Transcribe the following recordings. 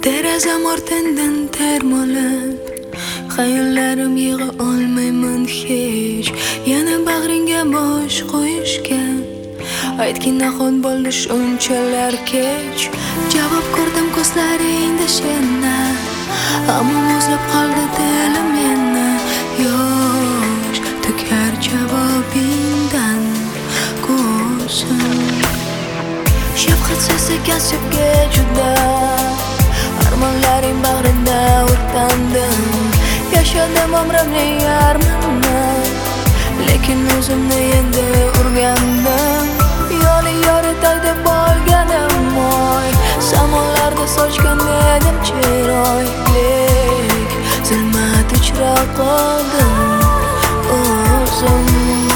Derazam ortidan termolib, xayollarim yig'a olmayman hech. Yana bag'ringga bosh qo'yishga aytgin nahot bo'ldi shunchalar kech. Javob ko'rdim ko'zlaringda seni, ammo muzlab qoldi dilim yana. Yosh to'kar javobingdan ko'zim. Shafqatsiz kasbga juda, armonlaring bag'rida o'tgandim. Yashadim umrimning yarmini, lekin o'zimni endi urgandim. Yo'li yoritay deb olganim oy, samolarda sochgan edim chiroylik, zulmat ichra qoldim o'zim.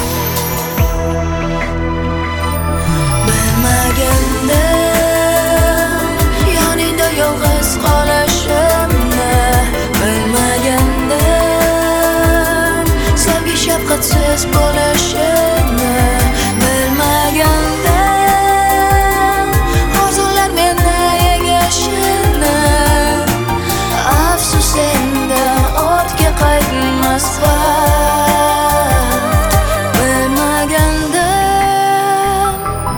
Bilmagandim yoningda yolg'iz qolishimni, bilmagandim sevgi shafqatsiz bo'lishini, bilmagandim orzular meni egashini. Afsus endi ortga qaytmas vaqt, bilmagandim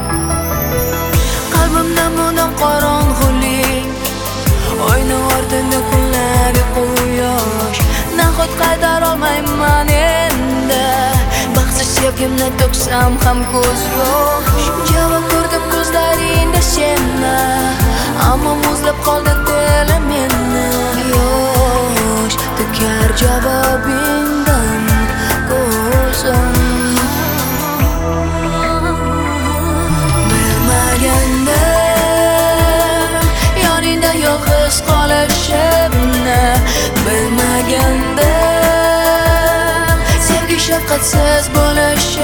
qalbimda bundan qorong'ulik, oyna ortida kunlari quyosh. Nahot qaytara olmayman endi, baxtsiz sevgimni to'ksam ham ko'z yosh. Javob ko'rdim ko'zlaringda seni, ammo muzlab qoldi dilim meni. Yosh to'kar javobingdan ko'zim. Bilmagandim yoningda yolg'iz qolishimni, bilmagandim sevgi shafqatsiz bo'lishini.